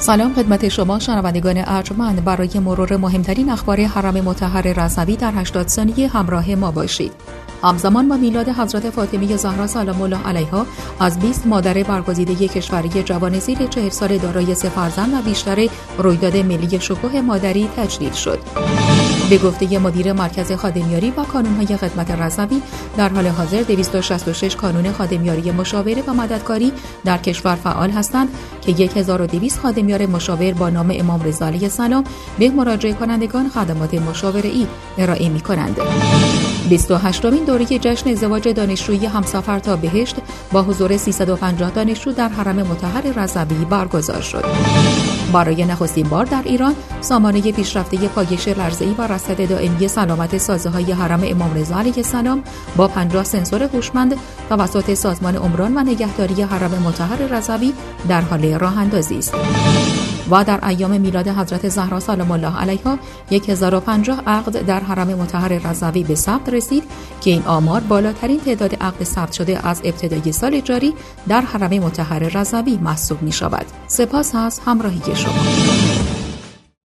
سلام خدمت شما شنوندگان ارجمند. برای مرور مهمترین اخبار حرم مطهر رضوی در 80 ثانیه همراه ما باشید. همزمان با میلاد حضرت فاطمه زهرا سلام الله علیها از 20 مادر برگزیده کشوری جوان زیر 40 سال دارای 3 فرزند و بیشتر رویداد ملی شکوه مادری تجلیل شد. به گفته مدیر مرکز خادمیاری و کانون‌های خدمت رضوی، در حال حاضر 266 کانون خادمیاری مشاوره و مددکاری در کشور فعال هستند که 1200 خادمیار مشاور با نام امام رضا علیه السلام به مراجعه کنندگان خدمات مشاوره‌ای ارائه می‌کنند. 28مین دوره جشن ازدواج دانشجویی همسفر تا بهشت با حضور 350 دانشجو در حرم مطهر رضوی برگزار شد. برای نخستین بار در ایران سامانه پیشرفته پایش لرزه‌ای و رصد دائمی سلامت سازه‌های حرم امام رضا علیه السلام با 50 سنسور هوشمند توسط سازمان عمران و نگهداری حرم مطهر رضوی در حال راه‌اندازی است. و در ایام میلاد حضرت زهرا سلام الله علیها 1050 عقد در حرم مطهر رضوی به ثبت رسید که این آمار بالاترین تعداد عقد ثبت شده از ابتدای سال جاری در حرم مطهر رضوی محسوب می شود. سپاس از همراهی شما.